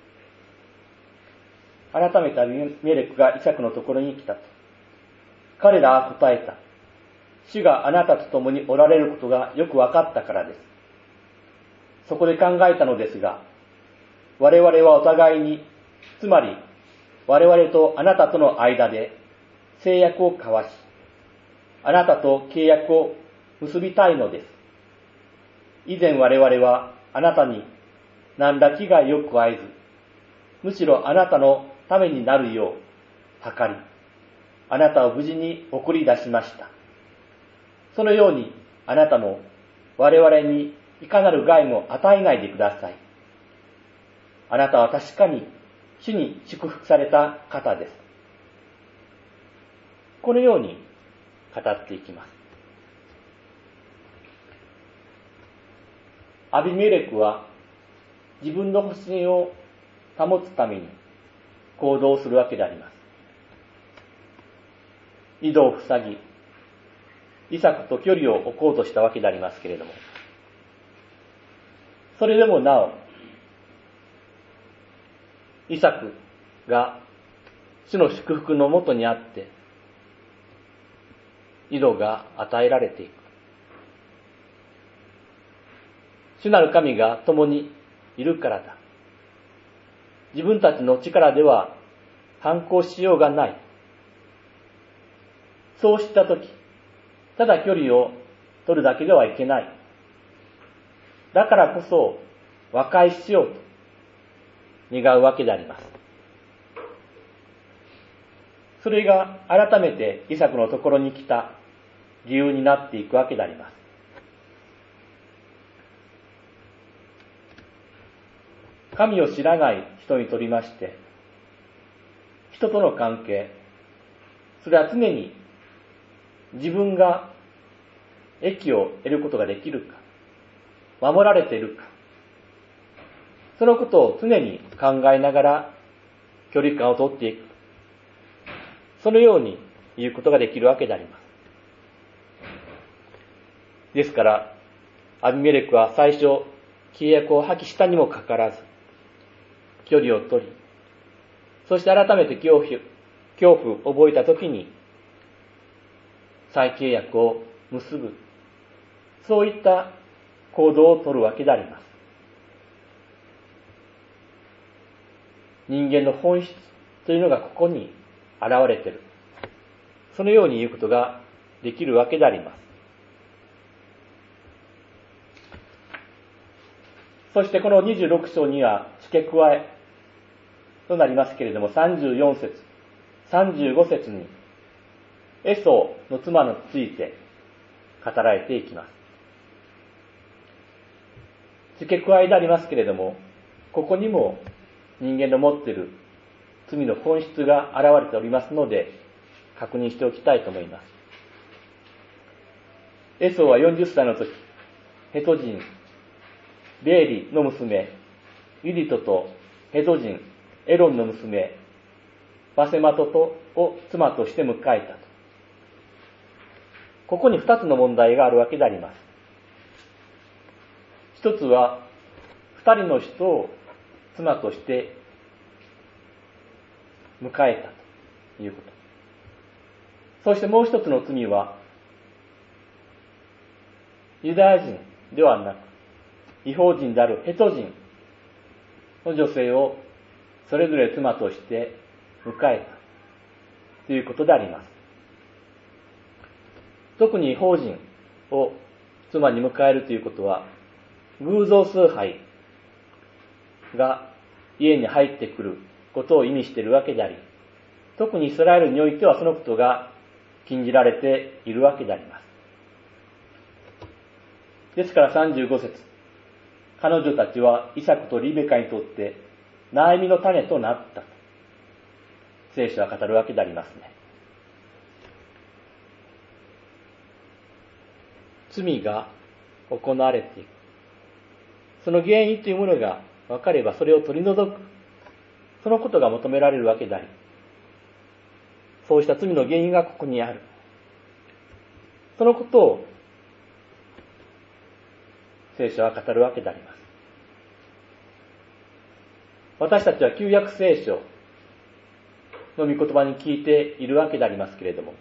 改めてアビメレクがイサクのところに来たと。彼らは答えた。主があなたと共におられることがよく分かったからです。そこで考えたのですが、我々はお互いに、つまり我々とあなたとの間で誓約を交わし、あなたと契約を結びたいのです。以前我々はあなたに何ら危害を加えず、むしろあなたのためになるよう図り、あなたを無事に送り出しました。そのようにあなたも我々にいかなる害も与えないでください。あなたは確かに主に祝福された方です。このように語っていきます。アビメレクは自分の保身を保つために行動するわけであります。井戸を塞ぎ、イサクと距離を置こうとしたわけでありますけれども、それでもなお、イサクが主の祝福のもとにあって、井戸が与えられていく。主なる神が共にいるからだ。自分たちの力では反抗しようがない。そうしたとき、ただ距離を取るだけではいけない。だからこそ和解しようと願うわけであります。それが改めてイサクのところに来た理由になっていくわけであります。神を知らない人にとりまして、人との関係、それは常に自分が益を得ることができるか、守られているか、そのことを常に考えながら距離感をとっていく。そのように言うことができるわけであります。ですから、アビメレクは最初、契約を破棄したにもかかわらず、距離を取り、そして改めて恐怖、恐怖を覚えたときに、再契約を結ぶ。そういった行動を取るわけであります。人間の本質というのがここに現れている。そのように言うことができるわけであります。そしてこのにじゅうろく章には付け加えとなりますけれども、さんじゅうよん節、さんじゅうご節にエソの妻について語られていきます。付け加えでありますけれども、ここにも人間の持っている罪の本質が現れておりますので、確認しておきたいと思います。エソはよんじゅっさいの時、ヘト人ベーリの娘ユディトとヘト人エロンの娘バセマトとを妻として迎えたと。ここに二つの問題があるわけであります。一つは二人の人を妻として迎えたということ。そしてもう一つの罪はユダヤ人ではなく異邦人であるヘト人の女性をそれぞれ妻として迎えたということであります。特に異邦人を妻に迎えるということは、偶像崇拝が家に入ってくることを意味しているわけであり、特にイスラエルにおいてはそのことが禁じられているわけであります。ですからさんじゅうご節、彼女たちはイサクとリベカにとって悩みの種となったと聖書は語るわけでありますね。罪が行われていく、その原因というものが分かればそれを取り除く、そのことが求められるわけであり、そうした罪の原因がここにある、そのことを聖書は語るわけであります。私たちは旧約聖書の御言葉に聞いているわけでありますけれども、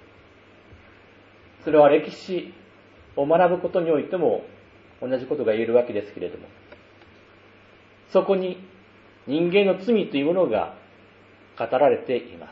それは歴史を学ぶことにおいても同じことが言えるわけですけれども、そこに人間の罪というものが語られています。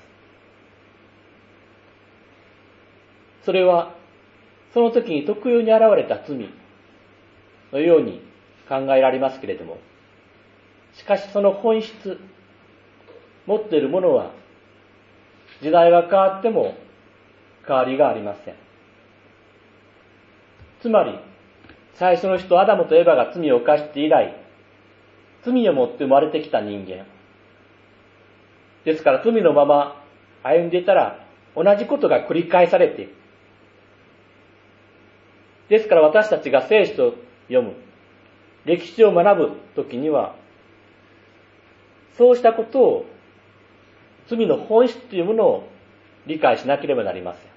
それはその時に特有に現れた罪のように考えられますけれども、しかしその本質、持っているものは時代が変わっても変わりがありません。つまり最初の人アダムとエバが罪を犯して以来、罪を持って生まれてきた人間ですから、罪のまま歩んでいたら同じことが繰り返されている。ですから私たちが聖書を読む、歴史を学ぶときには、そうしたことを、罪の本質というものを理解しなければなりません。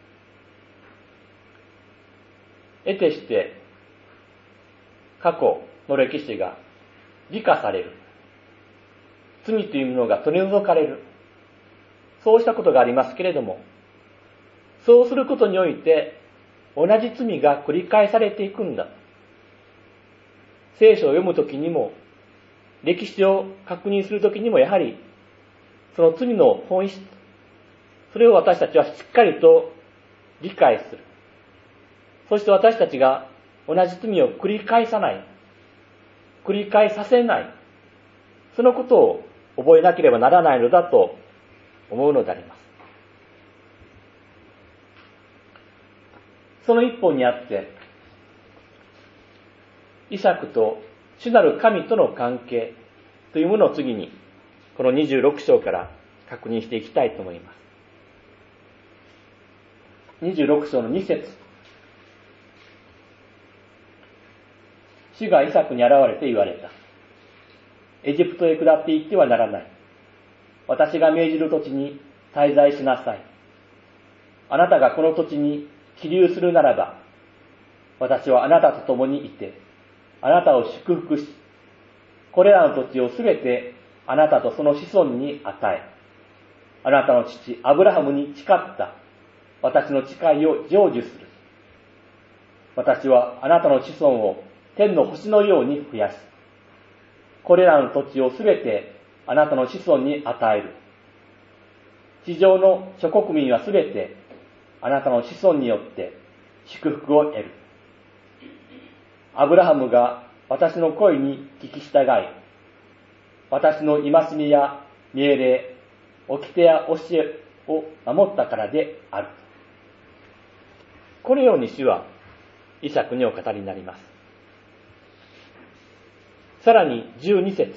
得てして過去の歴史が美化される、罪というものが取り除かれる、そうしたことがありますけれども、そうすることにおいて同じ罪が繰り返されていくんだ。聖書を読むときにも、歴史を確認するときにも、やはりその罪の本質、それを私たちはしっかりと理解する。そして私たちが同じ罪を繰り返さない、繰り返させない、そのことを覚えなければならないのだと思うのであります。その一本にあって、イサクと主なる神との関係というものを次にこのにじゅうろく章から確認していきたいと思います。にじゅうろく章のに節、主がイサクに現れて言われた。エジプトへ下って行ってはならない。私が命じる土地に滞在しなさい。あなたがこの土地に起立するならば、私はあなたと共にいて、あなたを祝福し、これらの土地をすべてあなたとその子孫に与え、あなたの父アブラハムに誓った私の誓いを成就する。私はあなたの子孫を天の星のように増やし、これらの土地をすべてあなたの子孫に与える。地上の諸国民はすべてあなたの子孫によって祝福を得る。アブラハムが私の声に聞き従い、私の戒めや命令、掟や教えを守ったからである。このように主はイサクにお語りになります。さらにじゅうに節、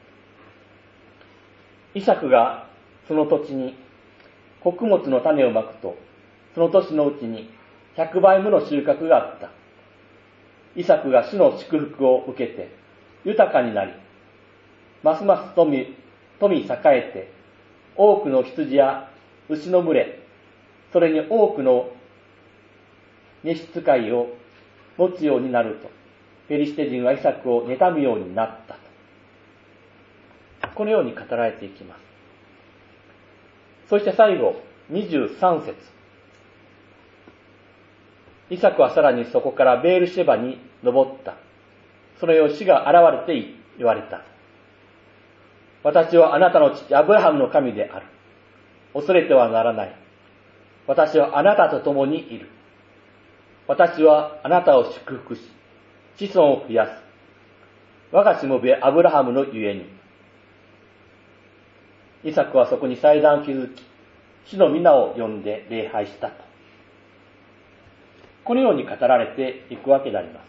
イサクがその土地に穀物の種をまくと、その年のうちに百倍もの収穫があった。イサクが主の祝福を受けて豊かになり、ますます富、富栄えて、多くの羊や牛の群れ、それに多くの召使いを持つようになると、ペリシテ人はイサクを妬むようになったと。このように語られていきます。そして最後、にじゅうさん節。イサクはさらにそこからベールシェバに登った。そのよう主が現れて言われた。私はあなたの父アブラハムの神である。恐れてはならない。私はあなたと共にいる。 私はあなたを祝福し、子孫を増やす。我がしもべアブラハムのゆえに。イサクはそこに祭壇を築き、主の皆を呼んで礼拝したと。このように語られていくわけであります。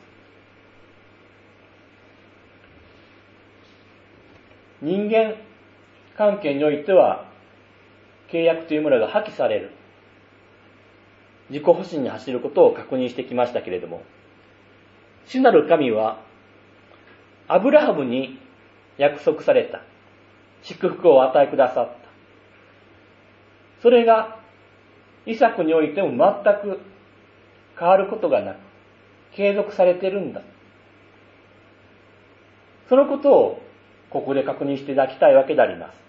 人間関係においては、契約というものが破棄される。自己保身に走ることを確認してきましたけれども、主なる神は、アブラハムに約束された祝福をお与えくださった。それが、イサクにおいても全く変わることがなく、継続されているんだ。そのことをここで確認していただきたいわけであります。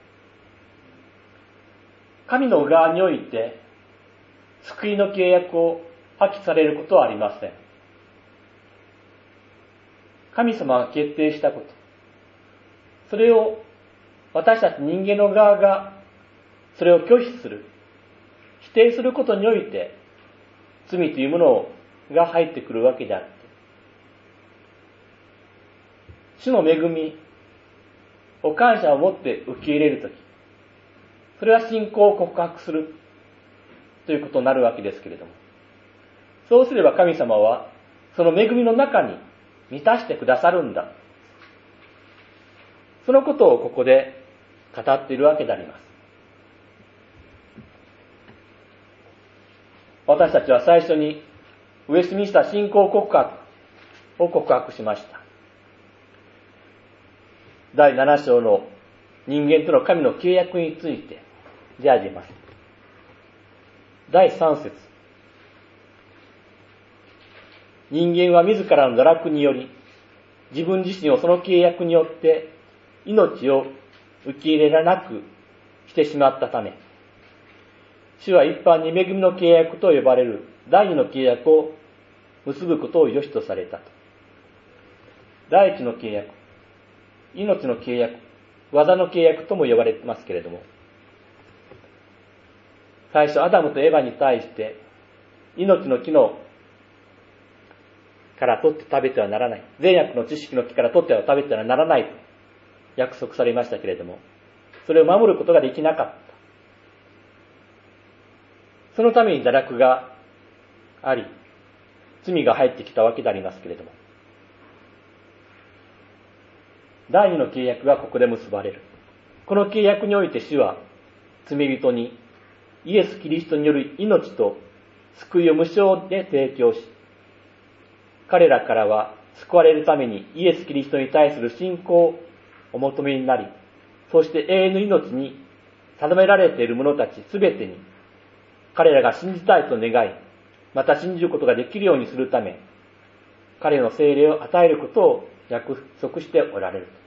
神の側において、救いの契約を破棄されることはありません。神様が決定したこと、それを私たち人間の側がそれを拒否する、否定することにおいて罪というものが入ってくるわけであって、主の恵みを感謝を持って受け入れるとき、それは信仰を告白するということになるわけですけれども、そうすれば神様はその恵みの中に満たしてくださるんだ。そのことをここで語っているわけであります。私たちは最初にウェストミンスター信仰告白を告白しました。だいなな章の人間との神の契約についてであります。だいさん節。人間は自らの堕落により、自分自身をその契約によって命を受け入れられなくしてしまったため、主は一般に恵みの契約と呼ばれる第二の契約を結ぶことを良しとされたと。第一の契約、命の契約、技の契約とも呼ばれてますけれども、最初アダムとエバに対して命の木のから取って食べてはならない、善悪の知識の木から取っては食べてはならないと約束されましたけれども、それを守ることができなかった。そのために堕落があり、罪が入ってきたわけでありますけれども、第二の契約がここで結ばれる。この契約において主は罪人にイエス・キリストによる命と救いを無償で提供し、彼らからは救われるためにイエス・キリストに対する信仰をお求めになり、そして永遠の命に定められている者たちすべてに彼らが信じたいと願い、また信じることができるようにするため、彼の聖霊を与えることを約束しておられると。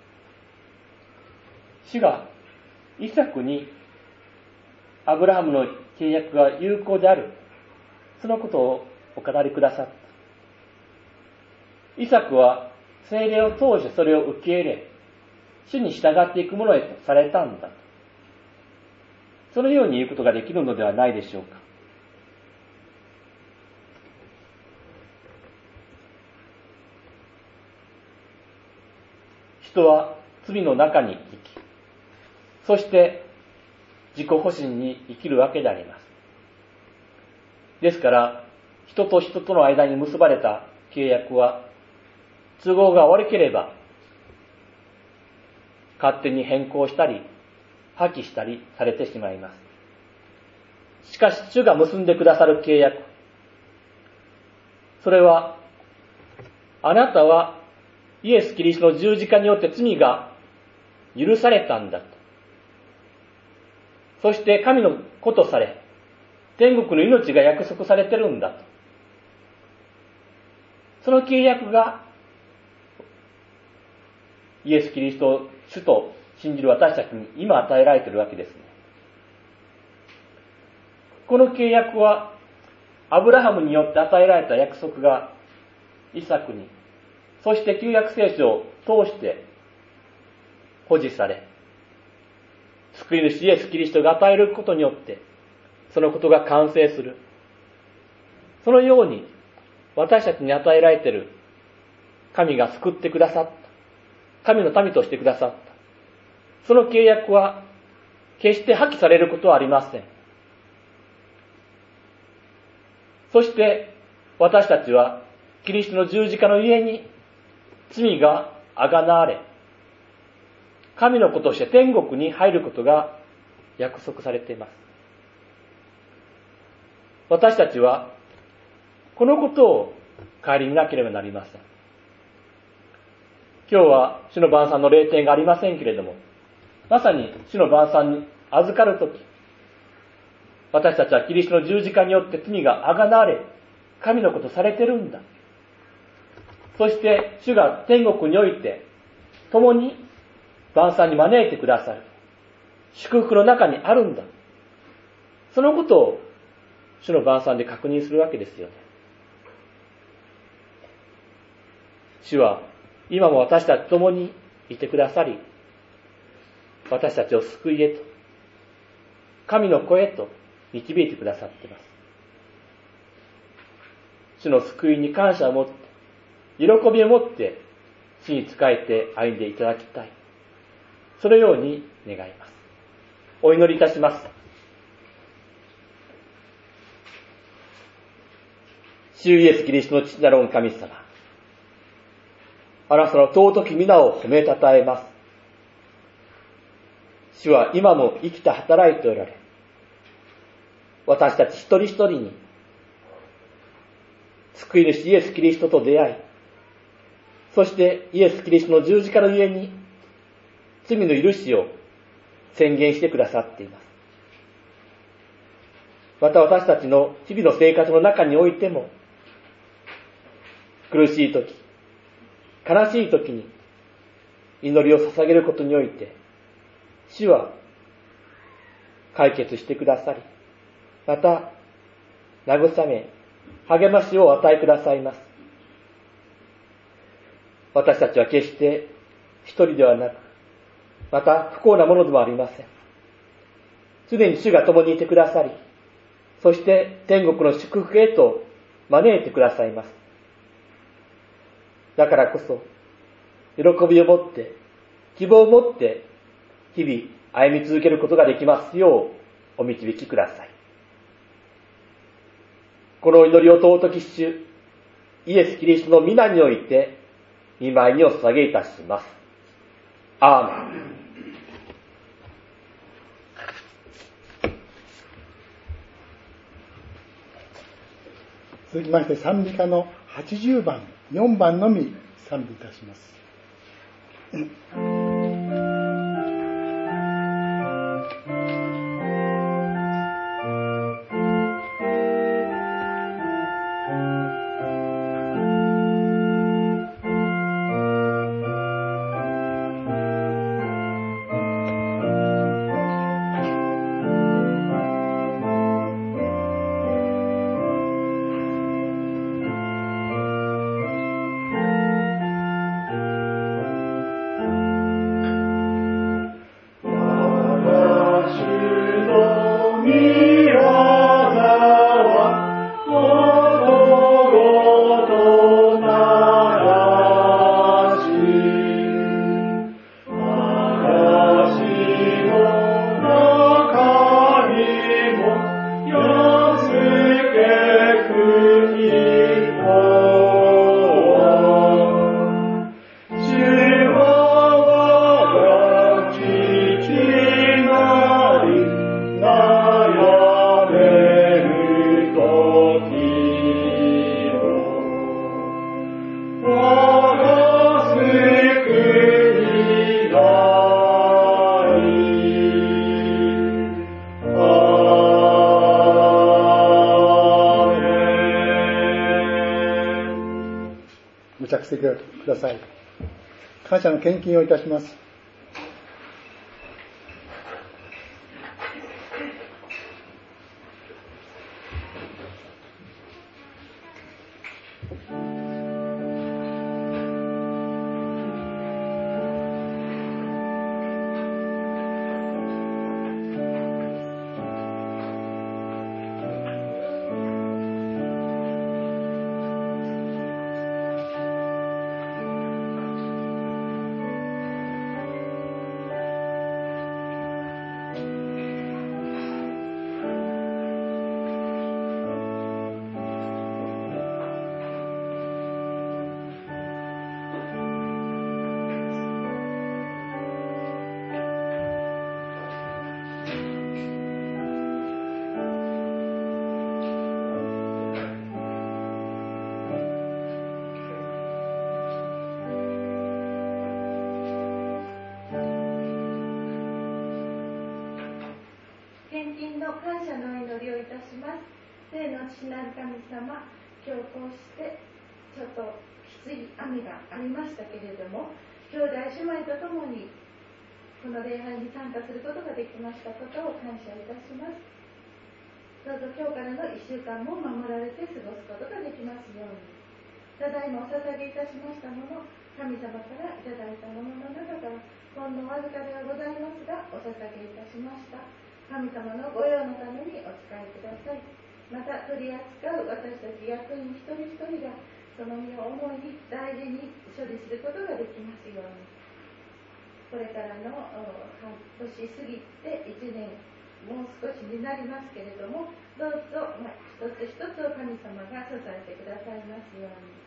主がイサクにアブラハムの契約が有効である、そのことをお語りくださった。イサクは聖霊を通してそれを受け入れ、主に従っていくものへとされたんだと。そのように言うことができるのではないでしょうか。人は罪の中に生き、そして自己保身に生きるわけであります。ですから、人と人との間に結ばれた契約は、都合が悪ければ、勝手に変更したり、破棄したりされてしまいます。しかし、主が結んでくださる契約、それは、あなたはイエス・キリストの十字架によって罪が許されたんだと。そして神の子とされ、天国の命が約束されてるんだと。その契約が、イエス・キリストを主と信じる私たちに今与えられているわけですね。この契約は、アブラハムによって与えられた約束が、イサクに、そして旧約聖書を通して保持され、救い主イエス・キリストが与えることによって、そのことが完成する。そのように、 私たちに与えられている神が救ってくださった。神の民としてくださった。その契約は決して破棄されることはありません。そして私たちはキリストの十字架のゆえに罪があがなわれ、神の子として天国に入ることが約束されています。私たちはこのことを顧みなければなりません。今日は主の晩餐の礼典がありませんけれども、まさに主の晩餐に預かるとき、私たちはキリストの十字架によって罪があがなわれ、神のことされてるんだ。そして主が天国において共に晩餐に招いてくださる祝福の中にあるんだ。そのことを主の晩餐で確認するわけですよね。主は今も私たちと共にいてくださり、私たちを救いへと、神の子へと導いてくださっています。主の救いに感謝を持って、喜びを持って主に仕えて歩んでいただきたい。そのように願います。お祈りいたします。主イエスキリストの父なる御神様、あなたの尊き皆を褒めたたえます。主は今も生きて働いておられ、私たち一人一人に救い主イエスキリストと出会い、そしてイエスキリストの十字架のゆえに罪の許しを宣言してくださっています。また私たちの日々の生活の中においても、苦しい時、悲しい時に祈りを捧げることにおいて、主は解決してくださり、また慰め、励ましを与えくださいます。私たちは決して一人ではなく、また不幸なものでもありません。常に主が共にいてくださり、そして天国の祝福へと招いてくださいます。だからこそ、喜びを持って、希望を持って、日々歩み続けることができますようお導きください。この祈りを尊き主、イエス・キリストの皆において、御前にお捧げいたします。アーメン。 続きまして賛美歌のはちじゅうばん、よんばんのみ賛美いたします。ご着席ください。感謝の献金をいたします。 天の父なる神様、今日こうしてちょっときつい雨がありましたけれども、兄弟姉妹とともにこの礼拝に参加することができましたことを感謝いたします。どうぞ今日からのいっしゅうかんも守られて過ごすことができますように。ただいまお捧げいたしましたもの、神様からいただいたものの中からほんのわずかではございますがお捧げいたしました。神様の御用のためにお使いください。また取り扱う私たち役員一人一人がその身を重に大事に処理することができますように。これからの半年過ぎていちねんもう少しになりますけれども、どうぞ、まあ、一つ一つを神様が支えてくださいますように。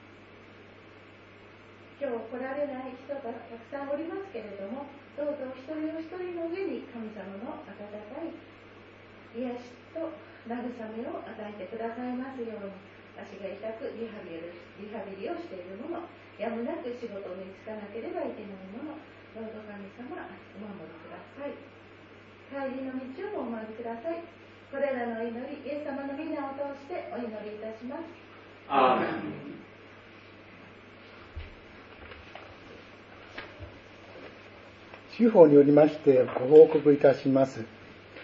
今日来られない人がたくさんおりますけれども、どうぞ一人お一人の上に神様の温かい癒しと慰めを与えてくださいますように。足が痛くリハビリ、リハビリをしている者、やむなく仕事に就かなければいけない者、どうぞ神様お守りください。帰りの道をもお守りください。これらの祈り、イエス様の皆を通してお祈りいたします。 アーメン。 司法によりましてご報告いたします。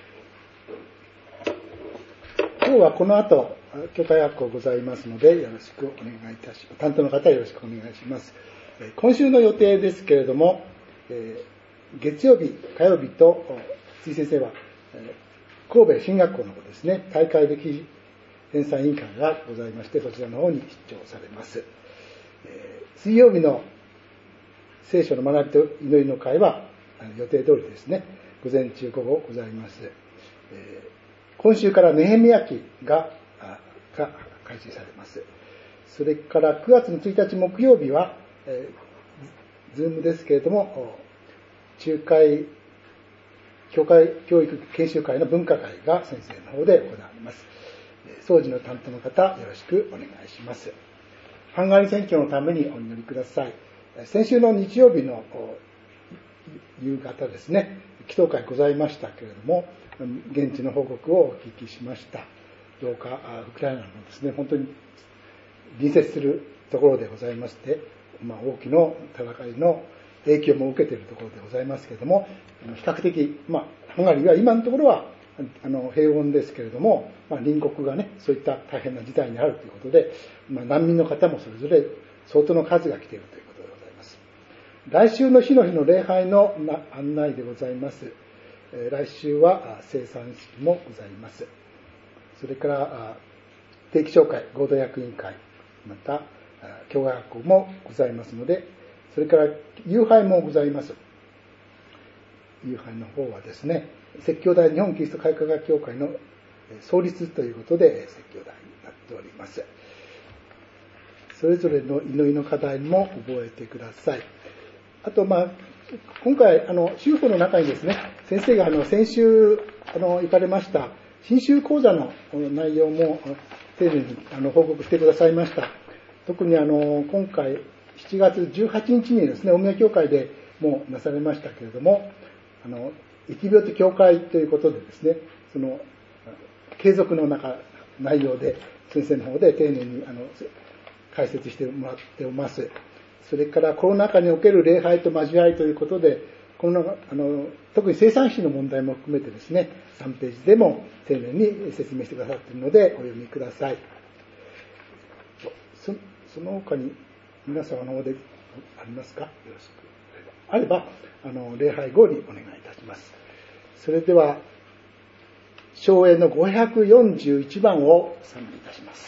今日はこの後教会学校ございますのでよろしくお願いいたします。担当の方よろしくお願いします。今週の予定ですけれども、月曜日、火曜日と辻先生は神戸進学校の方ですね、大会歴史編纂委員会がございまして、そちらの方に出張されます。水曜日の聖書の学びと祈りの会は予定通りですね、午前中午後ございます。今週からネヘミヤ記がが開始されます。それからくがつのついたち木曜日は、えー、ズームですけれども、中会教会教育研修会の文化会が先生の方で行われます。掃除の担当の方よろしくお願いします。ハンガリー選挙のためにお祈りください。先週の日曜日の夕方ですね、祈祷会ございましたけれども、現地の報告をお聞きしました。どうかウクライナのですね、本当に隣接するところでございまして、まあ、大きな戦いの影響も受けているところでございますけれども、比較的、まあ、ハンガリーは今のところはあの平穏ですけれども、まあ、隣国がね、そういった大変な事態にあるということで、まあ、難民の方もそれぞれ相当の数が来ているということでございます。来週の日の日の礼拝の案内でございます。来週は生産式もございます。それから定期紹介、合同役員会、また教会学校もございますので、それから夕拝もございます。夕拝の方はですね、説教台日本キリスト改革協会の創立ということで説教台になっております。それぞれの祈りの課題も覚えてください。あと、まあ、今回、あの、修法の中にですね、先生があの先週あの行かれました新州講座の内容も丁寧にあの報告してくださいました。特にあの今回しちがつじゅうはちにちにですね、大宮教会でもなされましたけれども、あの疫病と教会ということでですね、その継続の中内容で先生の方で丁寧にあの解説してもらっております。それからコロナ禍における礼拝と交わりということで、このあの特に生産費の問題も含めてですね、さんページでも丁寧に説明してくださっているのでお読みください。そ, その他に皆様の方でありますか？よろしくあれば、あの礼拝後にお願いいたします。それでは唱詠のごひゃくよんじゅういちばんを賛美いたします。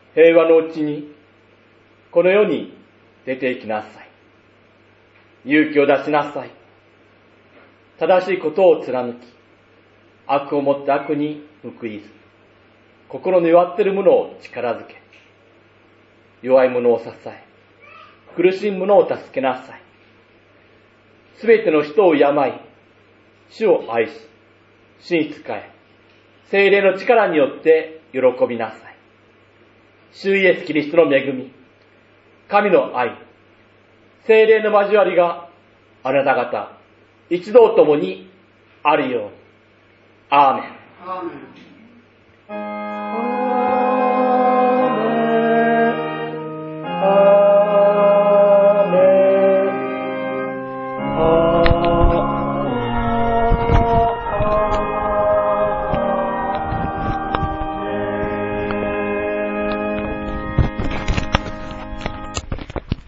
平和のうちにこの世に出て行きなさい。勇気を出しなさい。正しいことを貫き、悪をもって悪に報いず、心の弱っている者を力づけ、弱い者を支え、苦しむ者を助けなさい。すべての人を敬い、主を愛し、主に仕え、聖霊の力によって喜びなさい。主イエスキリストの恵み、神の愛、聖霊の交わりがあなた方一同ともにあるように。アーメン。 アーメン。